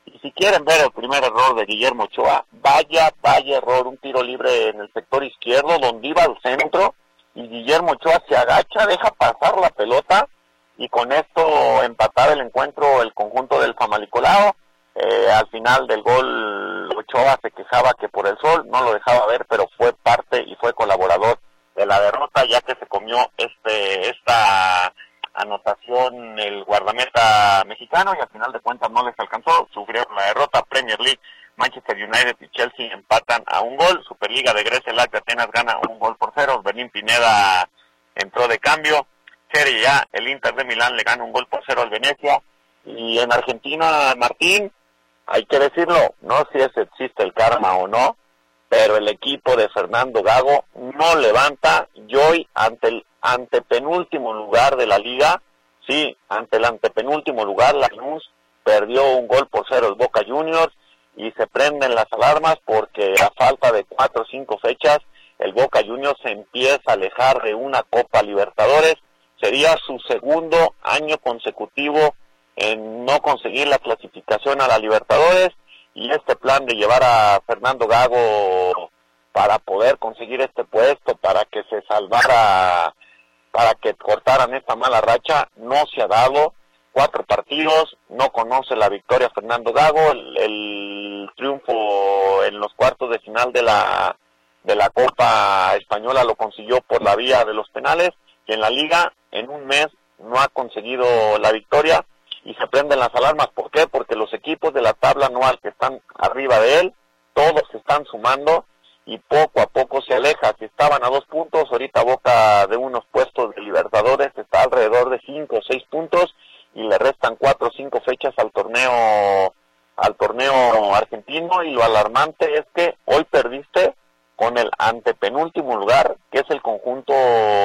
Y si quieren ver el primer error de Guillermo Ochoa, vaya, vaya error, un tiro libre en el sector izquierdo, donde iba al centro, y Guillermo Ochoa se agacha, deja pasar la pelota, y con esto empatar el encuentro el conjunto del Famalicão. Eh, al final del gol, Ochoa se quejaba que por el sol no lo dejaba ver, pero fue parte y fue colaborador de la derrota, ya que se comió este esta anotación el guardameta mexicano, y al final de cuentas no les alcanzó, sufrieron la derrota. Premier League, Manchester United y Chelsea empatan a un gol. Superliga de Grecia, el A C Atenas gana un gol por cero, Benín Pineda entró de cambio. Serie A, el Inter de Milán le gana un gol por cero al Venecia. Y en Argentina, Martín, hay que decirlo, no sé si existe el karma o no, pero el equipo de Fernando Gago no levanta, y hoy ante el antepenúltimo lugar de la liga, sí, ante el antepenúltimo lugar, Lanús perdió un gol por cero el Boca Juniors, y se prenden las alarmas porque a falta de cuatro o cinco fechas, el Boca Juniors se empieza a alejar de una Copa Libertadores. Sería su segundo año consecutivo en no conseguir la clasificación a la Libertadores, y este plan de llevar a Fernando Gago para poder conseguir este puesto, para que se salvara, para que cortaran esta mala racha, no se ha dado. Cuatro partidos, no conoce la victoria Fernando Gago. El, el triunfo en los cuartos de final de la de la Copa Española lo consiguió por la vía de los penales, y en la Liga en un mes no ha conseguido la victoria, y se prenden las alarmas. ¿Por qué? Porque los equipos de la tabla anual que están arriba de él, todos se están sumando, y poco a poco se aleja. Si estaban a dos puntos, ahorita Boca de unos puestos de Libertadores está alrededor de cinco o seis puntos, y le restan cuatro o cinco fechas al torneo al torneo argentino, y lo alarmante es que hoy perdiste con el antepenúltimo lugar, que es el conjunto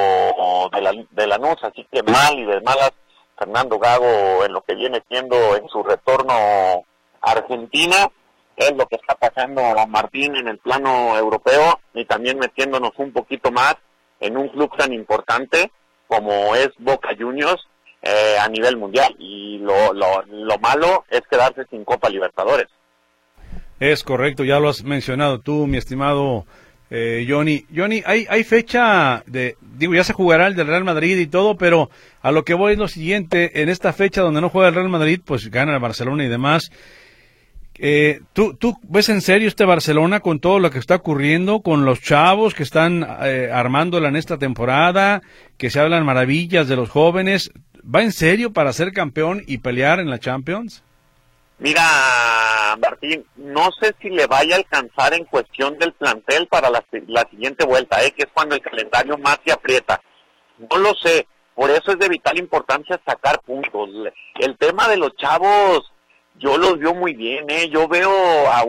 de la de Lanús, así que mal y de malas Fernando Gago en lo que viene siendo en su retorno a Argentina. Es lo que está pasando a Martín en el plano europeo, y también metiéndonos un poquito más en un club tan importante como es Boca Juniors eh, a nivel mundial, y lo, lo, lo malo es quedarse sin Copa Libertadores. Es correcto, ya lo has mencionado tú, mi estimado eh, Johnny. Johnny, hay, hay fecha de, digo, ya se jugará el del Real Madrid y todo, pero a lo que voy es lo siguiente: en esta fecha donde no juega el Real Madrid, pues gana el Barcelona y demás. Eh, ¿tú, ¿Tú ves en serio este Barcelona con todo lo que está ocurriendo, con los chavos que están eh, armándola en esta temporada, que se hablan maravillas de los jóvenes? ¿Va en serio para ser campeón y pelear en la Champions? Mira, Martín, no sé si le vaya a alcanzar en cuestión del plantel para la, la siguiente vuelta, ¿eh? que es cuando el calendario más se aprieta. No lo sé, por eso es de vital importancia sacar puntos. El tema de los chavos, yo los veo muy bien, ¿eh? Yo veo a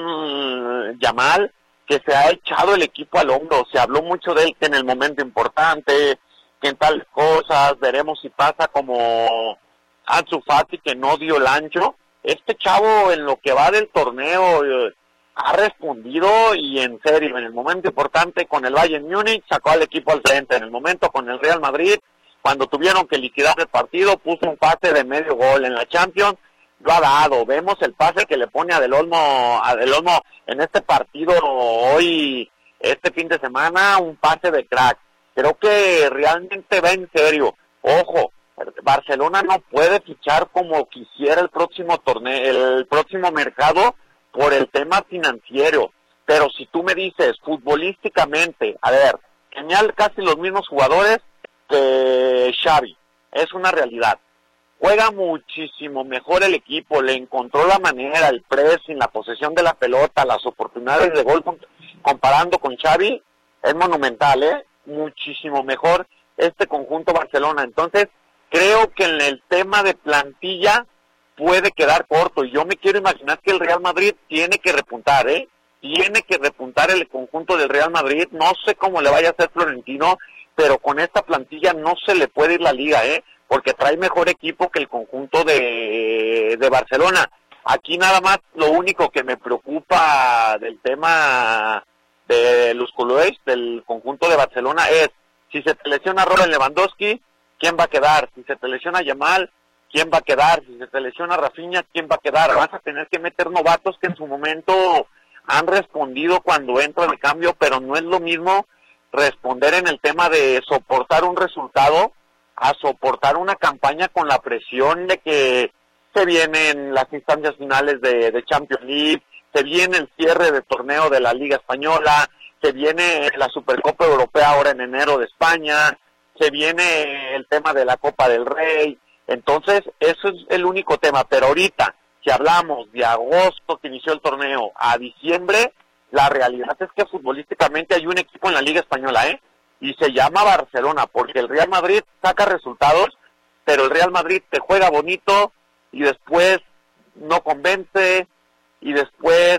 un Yamal que se ha echado el equipo al hombro. Se habló mucho de él que en el momento importante, que en tales cosas, veremos si pasa como Ansu Fati, que no dio el ancho. Este chavo en lo que va del torneo eh, ha respondido, y en serio, en el momento importante con el Bayern Múnich sacó al equipo al frente. En el momento con el Real Madrid, cuando tuvieron que liquidar el partido, puso un pase de medio gol. En la Champions lo ha dado. Vemos el pase que le pone a Del Olmo, a Del Olmo en este partido hoy, este fin de semana, un pase de crack. Creo que realmente va en serio. Ojo, Barcelona no puede fichar como quisiera el próximo torneo, el próximo mercado, por el tema financiero. Pero si tú me dices futbolísticamente, a ver, genial, casi los mismos jugadores que Xavi, es una realidad. Juega muchísimo mejor el equipo, le encontró la manera, el pressing, la posesión de la pelota, las oportunidades de gol comparando con Xavi, es monumental, ¿eh? Muchísimo mejor este conjunto Barcelona. Entonces, creo que en el tema de plantilla puede quedar corto, y yo me quiero imaginar que el Real Madrid tiene que repuntar, ¿eh? Tiene que repuntar el conjunto del Real Madrid. No sé cómo le vaya a hacer Florentino, pero con esta plantilla no se le puede ir la liga, ¿eh? Porque trae mejor equipo que el conjunto de, de Barcelona. Aquí nada más lo único que me preocupa del tema de los culés del conjunto de Barcelona es, si se te lesiona Robert Lewandowski, ¿quién va a quedar? Si se te lesiona Yamal, ¿quién va a quedar? Si se te lesiona Rafinha, ¿quién va a quedar? Vas a tener que meter novatos que en su momento han respondido cuando entra el cambio, pero no es lo mismo responder en el tema de soportar un resultado a soportar una campaña con la presión de que se vienen las instancias finales de, de Champions League, se viene el cierre de torneo de la Liga Española, se viene la Supercopa Europea ahora en enero de España, se viene el tema de la Copa del Rey. Entonces eso es el único tema, pero ahorita si hablamos de agosto que inició el torneo a diciembre, la realidad es que futbolísticamente hay un equipo en la Liga Española, ¿eh? Y se llama Barcelona, porque el Real Madrid saca resultados, pero el Real Madrid te juega bonito y después no convence y después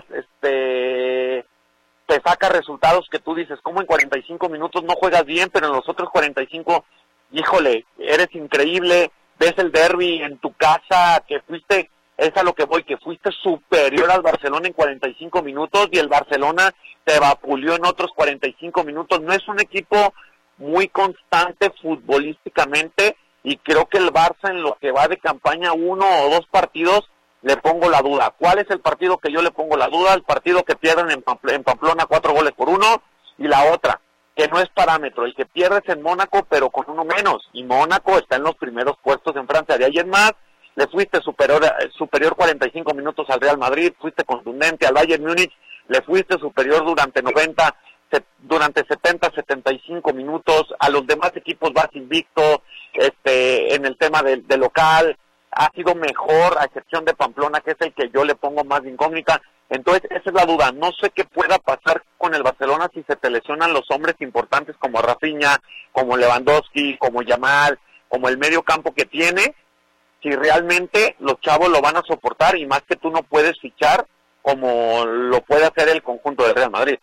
este te saca resultados que tú dices, como en cuarenta y cinco minutos no juegas bien, pero en los otros cuarenta y cinco, híjole, eres increíble, ves el derbi en tu casa, que fuiste, es a lo que voy, que fuiste superior al Barcelona en cuarenta y cinco minutos y el Barcelona te vapuleó en otros cuarenta y cinco minutos. No es un equipo muy constante futbolísticamente y creo que el Barça en lo que va de campaña uno o dos partidos le pongo la duda. ¿Cuál es el partido que yo le pongo la duda? El partido que pierden en, Pampl- en Pamplona cuatro goles por uno y la otra, que no es parámetro, el que pierdes en Mónaco pero con uno menos y Mónaco está en los primeros puestos en Francia. De ahí en más le fuiste superior, superior cuarenta y cinco minutos al Real Madrid, fuiste contundente al Bayern Múnich, le fuiste superior durante noventa, se, durante setenta, setenta y cinco minutos, a los demás equipos vas invicto, este, en el tema de, de local, ha sido mejor, a excepción de Pamplona, que es el que yo le pongo más de incógnita. Entonces, esa es la duda, no sé qué pueda pasar con el Barcelona si se te lesionan los hombres importantes como Rafinha, como Lewandowski, como Yamal, como el medio campo que tiene, si realmente los chavos lo van a soportar y más que tú no puedes fichar como lo puede hacer el conjunto del Real Madrid.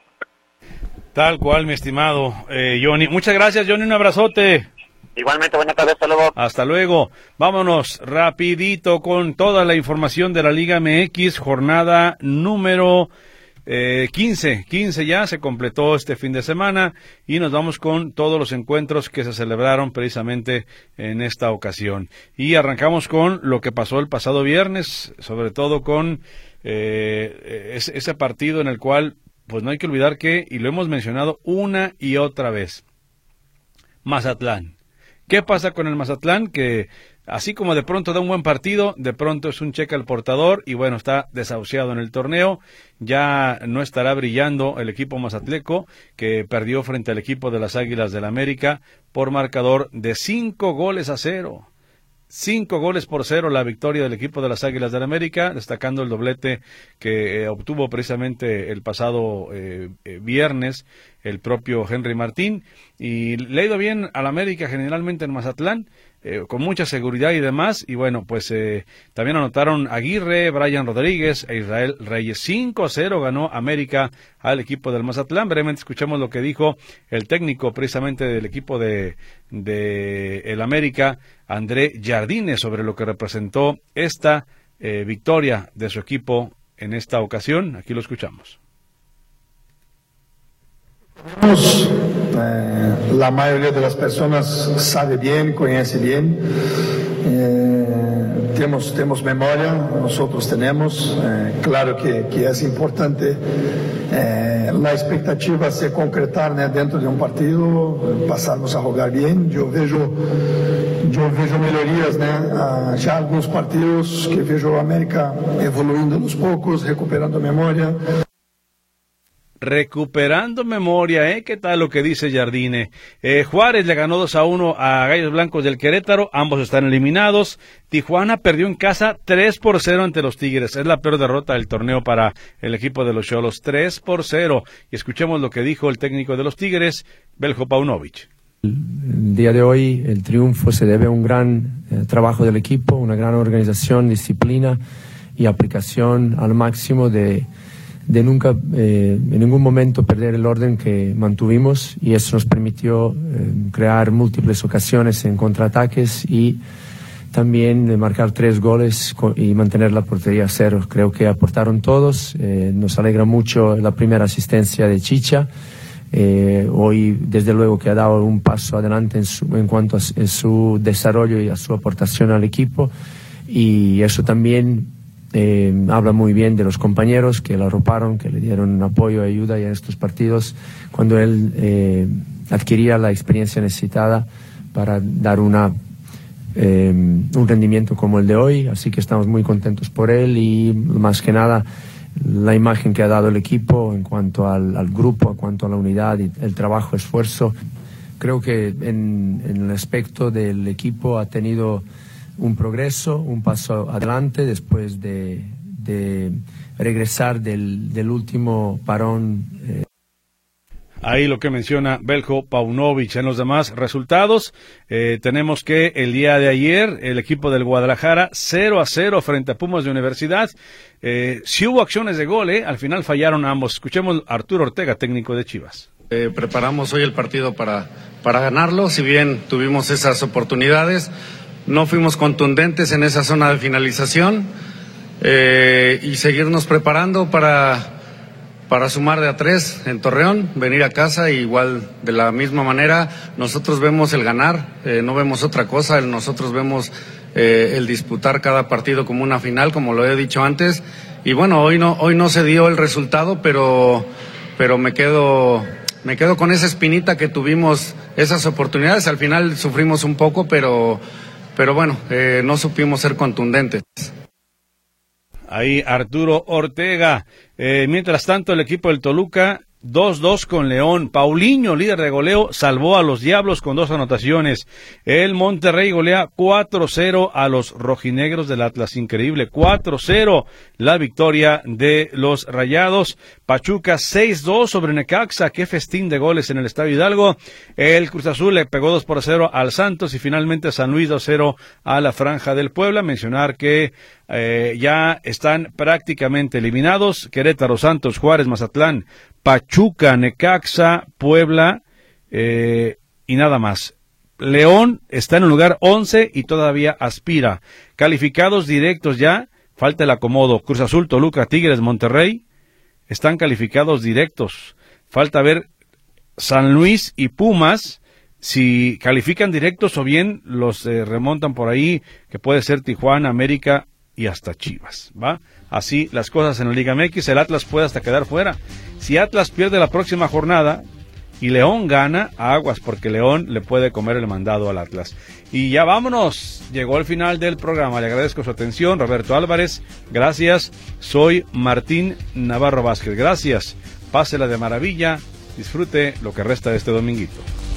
Tal cual, mi estimado eh, Johnny. Muchas gracias, Johnny, un abrazote. Igualmente, buenas tardes, hasta luego. Hasta luego. Vámonos rapidito con toda la información de la Liga M X, jornada número Eh, quince, quince ya se completó este fin de semana y nos vamos con todos los encuentros que se celebraron precisamente en esta ocasión. Y arrancamos con lo que pasó el pasado viernes, sobre todo con eh, ese, ese partido en el cual, pues no hay que olvidar que, y lo hemos mencionado una y otra vez, Mazatlán. ¿Qué pasa con el Mazatlán? Que así como de pronto da un buen partido, de pronto es un cheque al portador y bueno, está desahuciado en el torneo. Ya no estará brillando el equipo mazatleco, que perdió frente al equipo de las Águilas del América por marcador de cinco goles a cero. Cinco goles por cero la victoria del equipo de las Águilas del América, destacando el doblete que eh, obtuvo precisamente el pasado eh, eh, viernes el propio Henry Martín. Y le ha ido bien al América generalmente en Mazatlán, eh, con mucha seguridad y demás. Y bueno, pues eh, también anotaron Aguirre, Brian Rodríguez e Israel Reyes. cinco a cero ganó América al equipo del Mazatlán. Brevemente escuchamos lo que dijo el técnico precisamente del equipo de, de el América, André Jardine, sobre lo que representó esta eh, victoria de su equipo en esta ocasión. Aquí lo escuchamos. Eh, la mayoría de las personas sabe bien, conoce bien. Eh, tenemos, tenemos memoria, nosotros tenemos. Eh, claro que, que es importante eh, la expectativa se concretar, né, dentro de un partido, pasarnos a jugar bien. Yo veo, yo veo melhorías, né, a, ya algunos partidos que veo América evoluindo aos poucos, recuperando memoria. Recuperando memoria, ¿eh? ¿Qué tal lo que dice Jardine? Eh, Juárez le ganó dos a uno a Gallos Blancos del Querétaro, ambos están eliminados. Tijuana perdió en casa tres por cero ante los Tigres, es la peor derrota del torneo para el equipo de los Xolos, tres por cero. Y escuchemos lo que dijo el técnico de los Tigres, Beljo Paunovic. El día de hoy el triunfo se debe a un gran eh, trabajo del equipo, una gran organización, disciplina y aplicación al máximo de de nunca eh, en ningún momento perder el orden que mantuvimos, y eso nos permitió eh, crear múltiples ocasiones en contraataques y también marcar tres goles y mantener la portería a cero. Creo que aportaron todos. Eh, nos alegra mucho la primera asistencia de Chicha, Eh, hoy, desde luego, que ha dado un paso adelante en, su, en cuanto a, a su desarrollo y a su aportación al equipo, y eso también eh, habla muy bien de los compañeros que lo arroparon, que le dieron apoyo y ayuda en estos partidos cuando él eh, adquiría la experiencia necesitada para dar una eh, un rendimiento como el de hoy. Así que estamos muy contentos por él, y más que nada la imagen que ha dado el equipo en cuanto al, al grupo, en cuanto a la unidad y el trabajo, esfuerzo. Creo que en, en el aspecto del equipo ha tenido un progreso, un paso adelante después de, de regresar del, del último parón. Eh. Ahí lo que menciona Veljko Paunovic. En los demás resultados, eh, tenemos que el día de ayer el equipo del Guadalajara cero a cero frente a Pumas de Universidad. Eh, sí hubo acciones de gol, eh, al final fallaron ambos. Escuchemos a Arturo Ortega, técnico de Chivas. Eh, preparamos hoy el partido para, para ganarlo, si bien tuvimos esas oportunidades, no fuimos contundentes en esa zona de finalización, eh, y seguirnos preparando para... para sumar de a tres en Torreón, venir a casa, y igual de la misma manera nosotros vemos el ganar, eh, no vemos otra cosa, nosotros vemos eh, el disputar cada partido como una final, como lo he dicho antes, y bueno, hoy no hoy no se dio el resultado, pero pero me quedo me quedo con esa espinita que tuvimos esas oportunidades, al final sufrimos un poco, pero pero bueno, eh, no supimos ser contundentes. Ahí Arturo Ortega. Eh, mientras tanto, el equipo del Toluca dos dos con León. Paulinho, líder de goleo, salvó a los Diablos con dos anotaciones. El Monterrey golea cuatro cero a los rojinegros del Atlas. Increíble, cuatro cero la victoria de los Rayados. Pachuca seis dos sobre Necaxa. Qué festín de goles en el Estadio Hidalgo. El Cruz Azul le pegó dos por cero al Santos, y finalmente San Luis dos cero a la Franja del Puebla. Mencionar que eh, ya están prácticamente eliminados Querétaro, Santos, Juárez, Mazatlán, Pachuca, Necaxa, Puebla eh, y nada más. León está en el lugar once y todavía aspira. Calificados directos ya, falta el acomodo. Cruz Azul, Toluca, Tigres, Monterrey están calificados directos. Falta ver San Luis y Pumas si califican directos o bien los eh, remontan por ahí, que puede ser Tijuana, América y hasta Chivas, ¿va? Así las cosas en la Liga M X. El Atlas puede hasta quedar fuera. Si Atlas pierde la próxima jornada y León gana, aguas, porque León le puede comer el mandado al Atlas. Y ya vámonos, llegó el final del programa. Le agradezco su atención, Roberto Álvarez, gracias. Soy Martín Navarro Vázquez, gracias. Pásela de maravilla, disfrute lo que resta de este dominguito.